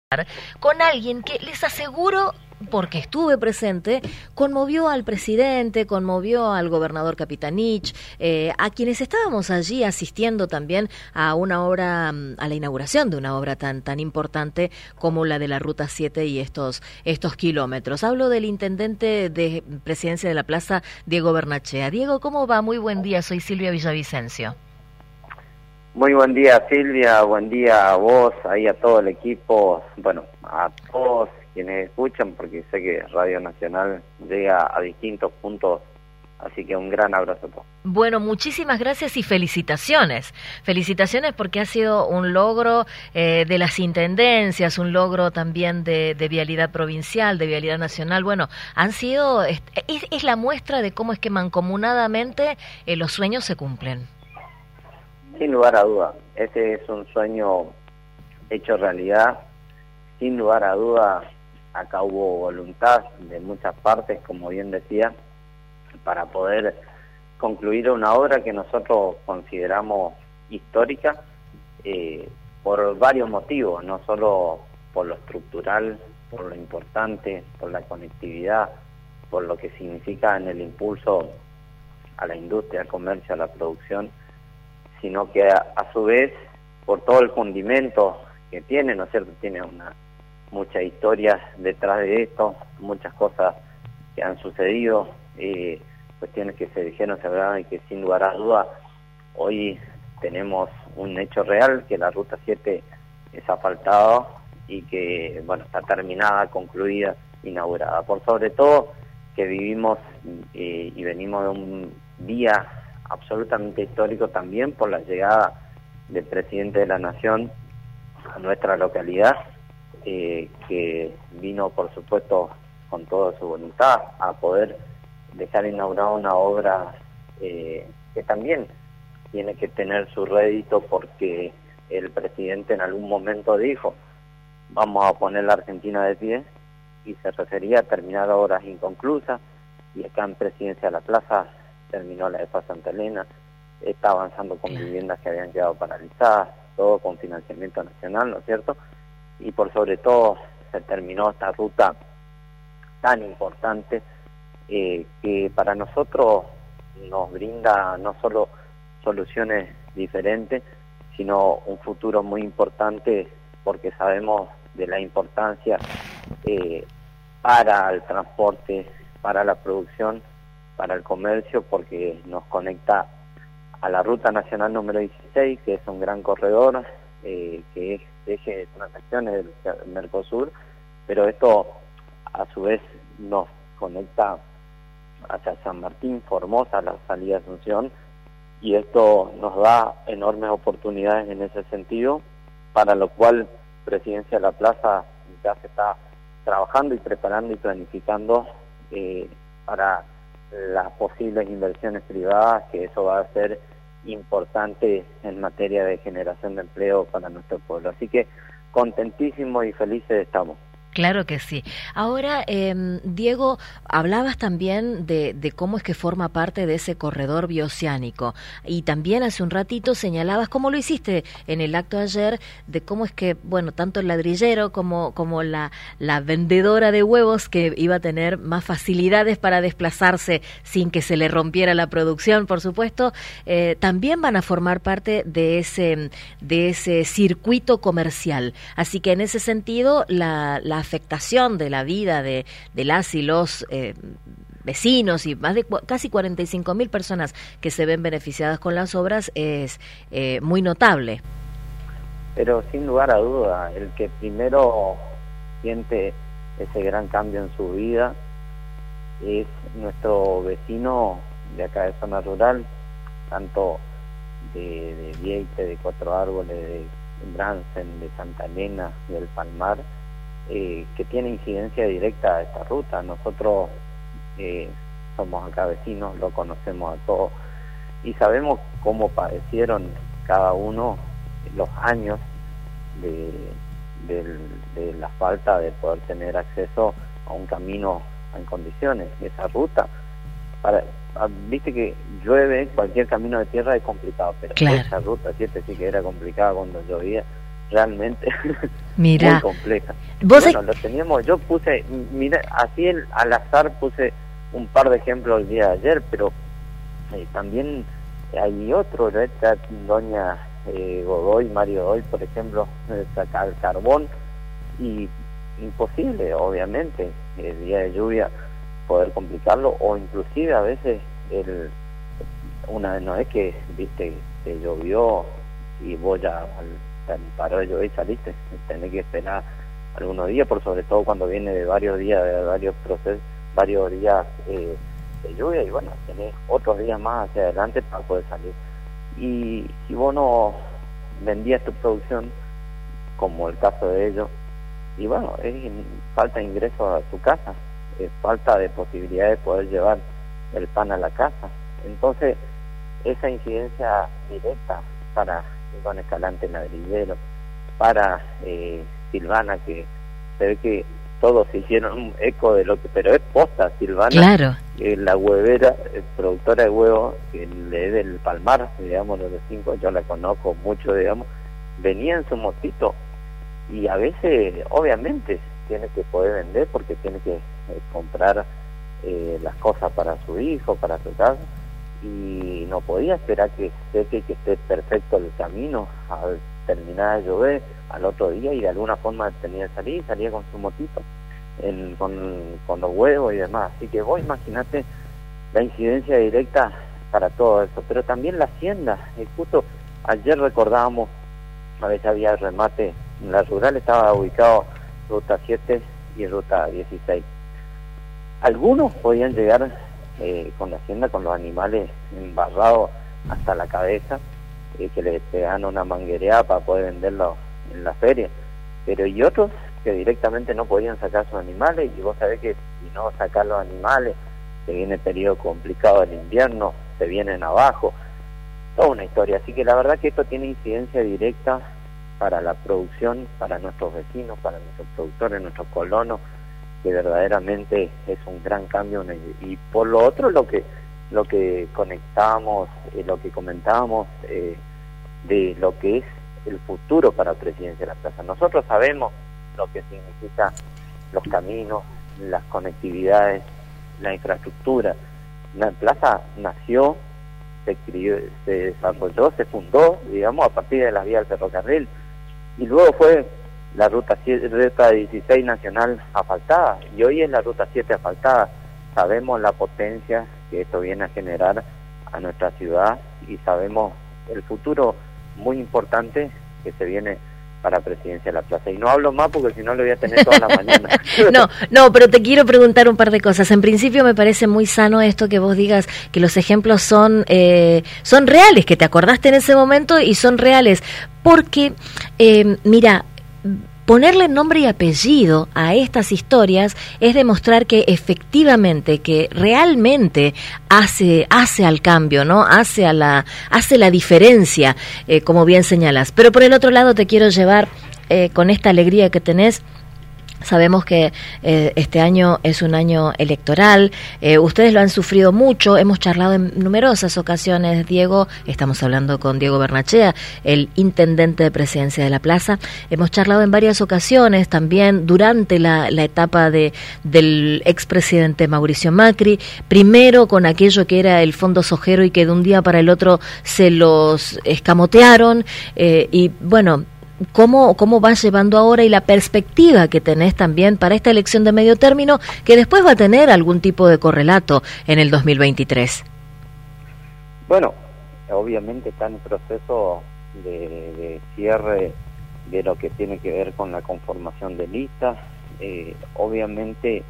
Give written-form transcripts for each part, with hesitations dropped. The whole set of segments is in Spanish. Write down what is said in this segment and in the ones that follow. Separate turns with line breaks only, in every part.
con alguien que les aseguro, porque estuve presente, conmovió al presidente, conmovió al gobernador Capitanich, a quienes estábamos allí asistiendo también a una obra, a la inauguración de una obra tan importante como la de la Ruta 7 y estos kilómetros. Hablo del intendente de Presidencia de la Plaza, Diego Bernachea. Diego, ¿cómo va? Muy buen día, soy Silvia Villavicencio.
Muy buen día, Silvia, buen día a vos, ahí a todo el equipo, bueno, a todos quienes escuchan, porque sé que Radio Nacional llega a distintos puntos, así que un gran abrazo a todos.
Bueno, muchísimas gracias y felicitaciones. Felicitaciones porque ha sido un logro de las intendencias, un logro también de vialidad provincial, de vialidad nacional. Bueno, han sido, es la muestra de cómo es que mancomunadamente los sueños se cumplen.
Sin lugar a duda, ese es un sueño hecho realidad. Sin lugar a duda, acá hubo voluntad de muchas partes, como bien decía, para poder concluir una obra que nosotros consideramos histórica por varios motivos, no solo por lo estructural, por lo importante, por la conectividad, por lo que significa en el impulso a la industria, al comercio, a la producción, sino que a su vez por todo el condimento que tiene, ¿no es cierto? Tiene muchas historias detrás de esto, muchas cosas que han sucedido, cuestiones que se dijeron, se hablaron y que sin lugar a duda hoy tenemos un hecho real, que la Ruta 7 es asfaltada y que, bueno, está terminada, concluida, inaugurada. Por sobre todo que vivimos y venimos de un día absolutamente histórico también por la llegada del presidente de la Nación a nuestra localidad, que vino por supuesto con toda su voluntad a poder dejar inaugurada una obra que también tiene que tener su rédito, porque el presidente en algún momento dijo: vamos a poner la Argentina de pie, y se refería a terminar obras inconclusas, y acá en Presidencia de la Plaza terminó la de Santa Elena, está avanzando con viviendas que habían quedado paralizadas, todo con financiamiento nacional, ¿no es cierto? Y por sobre todo se terminó esta ruta tan importante que para nosotros nos brinda no solo soluciones diferentes, sino un futuro muy importante, porque sabemos de la importancia para el transporte, para la producción, para el comercio, porque nos conecta a la Ruta Nacional número 16, que es un gran corredor, que es eje de transacciones del Mercosur, pero esto a su vez nos conecta hacia San Martín, Formosa, la salida de Asunción, y esto nos da enormes oportunidades en ese sentido, para lo cual Presidencia de la Plaza ya se está trabajando y preparando y planificando para las posibles inversiones privadas, que eso va a ser importante en materia de generación de empleo para nuestro pueblo. Así que contentísimos y felices estamos.
Claro que sí. Ahora, Diego, hablabas también de cómo es que forma parte de ese corredor bioceánico, y también hace un ratito señalabas, como lo hiciste en el acto ayer, de cómo es que, bueno, tanto el ladrillero como la vendedora de huevos, que iba a tener más facilidades para desplazarse sin que se le rompiera la producción, por supuesto, también van a formar parte de ese circuito comercial. Así que en ese sentido, la afectación de la vida de las y los vecinos y más de casi 45.000 personas que se ven beneficiadas con las obras es muy notable.
Pero sin lugar a duda, el que primero siente ese gran cambio en su vida es nuestro vecino de acá de zona rural, tanto de Vieite, de Cuatro Árboles, de Bransen, de Santa Elena, del Palmar, que tiene incidencia directa a esta ruta. Nosotros somos acá vecinos, lo conocemos a todos y sabemos cómo padecieron cada uno los años de la falta de poder tener acceso a un camino en condiciones. Esa ruta, viste que llueve, cualquier camino de tierra es complicado, pero claro, esa ruta 7 sí que era complicada cuando llovía, realmente
Mira,
muy compleja.
Vos
Bueno, lo teníamos, yo puse, mira, así al azar puse un par de ejemplos el día de ayer, pero también hay otro, ¿no? Esta doña Godoy, Mario Godoy, por ejemplo, saca el carbón y imposible, obviamente, el día de lluvia poder complicarlo, o inclusive a veces no es que, viste, te llovió y vos ya paró de llover y saliste, tenés que esperar algunos días, por sobre todo cuando viene de varios días, de varios días de lluvia, y bueno, tenés otros días más hacia adelante para poder salir. Y si vos no vendías tu producción, como el caso de ellos, y bueno, es falta de ingresos a tu casa, es falta de posibilidad de poder llevar el pan a la casa. Entonces, esa incidencia directa para Iván Escalante Ladrillero, para Silvana, que se ve que todos se hicieron un eco de lo que, pero es posta, Silvana,
claro,
la huevera, productora de huevos, que le es del Palmar, digamos, los de 5, yo la conozco mucho, digamos, venía en su motito, y a veces, obviamente, tiene que poder vender porque tiene que comprar las cosas para su hijo, para su casa, y no podía esperar que seque, que esté perfecto el camino al terminar de llover al otro día, y de alguna forma tenía que salía con su motito con los huevos y demás. Así que vos imaginate la incidencia directa para todo eso, pero también la hacienda. Justo ayer recordábamos, a veces había remate en la rural, estaba ubicado ruta 7 y ruta 16. Algunos podían llegar con la hacienda, con los animales embarrados hasta la cabeza, que les pegan una manguereada para poder venderlo en la feria, pero y otros que directamente no podían sacar sus animales, y vos sabés que si no sacar los animales, se viene el periodo complicado del invierno, se vienen abajo, toda una historia. Así que la verdad que esto tiene incidencia directa para la producción, para nuestros vecinos, para nuestros productores, nuestros colonos, que verdaderamente es un gran cambio. Y por lo otro, lo que conectábamos, lo que comentábamos de lo que es el futuro para la Presidencia de la Plaza. Nosotros sabemos lo que significa los caminos, las conectividades, la infraestructura. La plaza nació, se desarrolló, se fundó, digamos, a partir de las vías del ferrocarril, y luego fue la ruta 16 nacional asfaltada, y hoy es la ruta 7 asfaltada. Sabemos la potencia que esto viene a generar a nuestra ciudad, y sabemos el futuro muy importante que se viene para Presidencia de la Plaza. Y no hablo más porque si no lo voy a tener toda la mañana.
No, pero te quiero preguntar un par de cosas. En principio me parece muy sano esto que vos digas que los ejemplos son reales, que te acordaste en ese momento y son reales. Porque, mira, ponerle nombre y apellido a estas historias es demostrar que efectivamente, que realmente hace al cambio, ¿no? Hace la diferencia, como bien señalas. Pero por el otro lado te quiero llevar con esta alegría que tenés. Sabemos que este año es un año electoral, ustedes lo han sufrido mucho, hemos charlado en numerosas ocasiones, Diego, estamos hablando con Diego Bernachea, el intendente de Presidencia de la Plaza, hemos charlado en varias ocasiones también durante la etapa del expresidente Mauricio Macri, primero con aquello que era el Fondo Sojero y que de un día para el otro se los escamotearon, y bueno, ¿Cómo vas llevando ahora y la perspectiva que tenés también para esta elección de medio término que después va a tener algún tipo de correlato en el 2023?
Bueno, obviamente está en proceso de cierre de lo que tiene que ver con la conformación de listas. Obviamente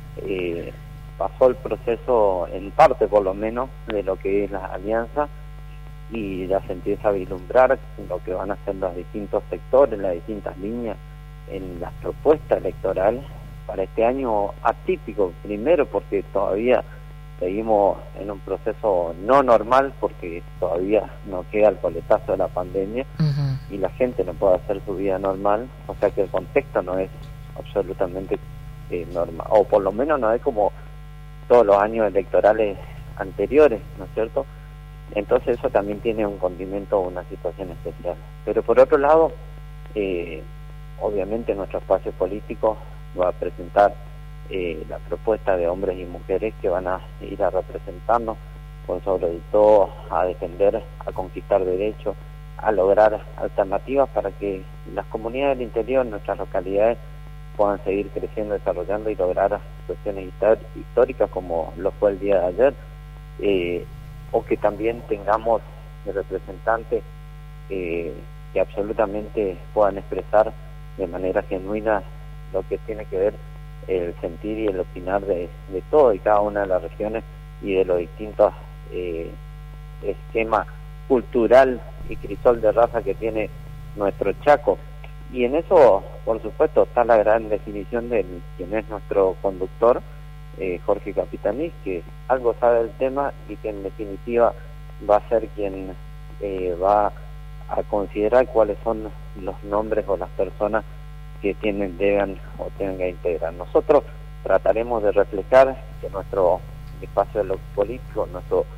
pasó el proceso en parte por lo menos de lo que es la alianza, y ya se empieza a vislumbrar lo que van a ser los distintos sectores, las distintas líneas en las propuestas electorales para este año atípico, primero porque todavía seguimos en un proceso no normal, porque todavía no queda el coletazo de la pandemia y la gente no puede hacer su vida normal, o sea que el contexto no es absolutamente normal, o por lo menos no es como todos los años electorales anteriores, ¿no es cierto? Entonces eso también tiene un condimento, una situación especial. Pero por otro lado, Obviamente nuestro espacio político va a presentar la propuesta de hombres y mujeres que van a ir a representarnos, con sobre todo a defender, a conquistar derechos, a lograr alternativas para que las comunidades del interior, nuestras localidades, puedan seguir creciendo, desarrollando y lograr cuestiones históricas como lo fue el día de ayer, o que también tengamos representantes que absolutamente puedan expresar de manera genuina lo que tiene que ver el sentir y el opinar de todo y cada una de las regiones y de los distintos esquemas cultural y crisol de raza que tiene nuestro Chaco. Y en eso, por supuesto, está la gran definición de quien es nuestro conductor, Jorge Capitanich, que algo sabe del tema y que en definitiva va a ser quien va a considerar cuáles son los nombres o las personas que deban o tengan que integrar. Nosotros trataremos de reflejar que nuestro espacio de lo político,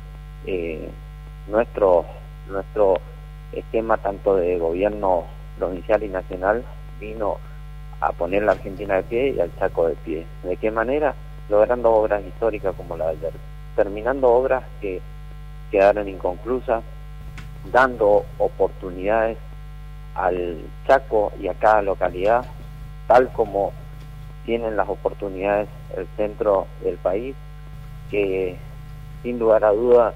nuestro esquema tanto de gobierno provincial y nacional vino a poner la Argentina de pie y al Chaco de pie. ¿De qué manera? Logrando obras históricas como la de ayer, terminando obras que quedaron inconclusas, dando oportunidades al Chaco y a cada localidad, tal como tienen las oportunidades el centro del país, que sin lugar a duda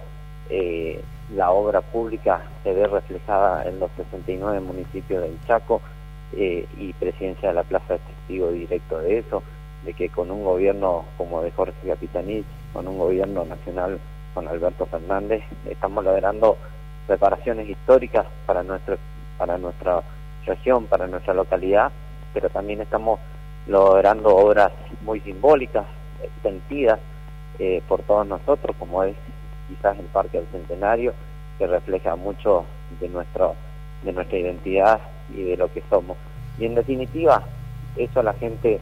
la obra pública se ve reflejada en los 69 municipios del Chaco, y Presidencia de la Plaza es testigo directo de eso, de que con un gobierno como de Jorge Capitanich, con un gobierno nacional con Alberto Fernández, estamos logrando reparaciones históricas para nuestra región, para nuestra localidad, pero también estamos logrando obras muy simbólicas, sentidas por todos nosotros, como es quizás el Parque del Centenario, que refleja mucho de nuestra identidad y de lo que somos. Y en definitiva, eso la gente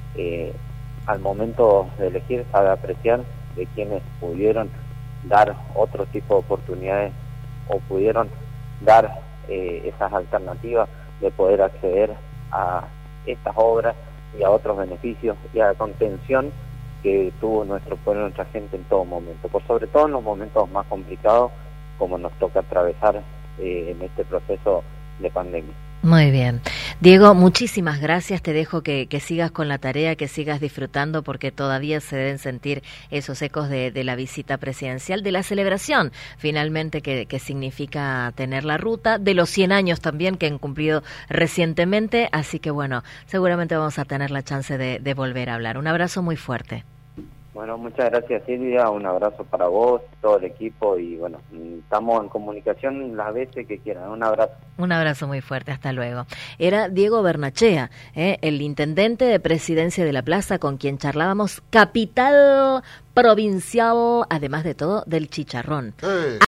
al momento de elegir sabe apreciar de quienes pudieron dar otro tipo de oportunidades o pudieron dar esas alternativas de poder acceder a estas obras y a otros beneficios y a la contención que tuvo nuestro pueblo, nuestra gente en todo momento, por sobre todo en los momentos más complicados como nos toca atravesar en este proceso de pandemia.
Muy bien. Diego, muchísimas gracias. Te dejo que sigas con la tarea, que sigas disfrutando, porque todavía se deben sentir esos ecos de la visita presidencial, de la celebración finalmente que significa tener la ruta, de los 100 años también que han cumplido recientemente. Así que bueno, seguramente vamos a tener la chance de volver a hablar. Un abrazo muy fuerte.
Bueno, muchas gracias Silvia, un abrazo para vos, todo el equipo y bueno, estamos en comunicación las veces que quieran, un abrazo.
Un abrazo muy fuerte, hasta luego. Era Diego Bernachea, el intendente de Presidencia de la Plaza, con quien charlábamos, capital provincial, además de todo, del chicharrón.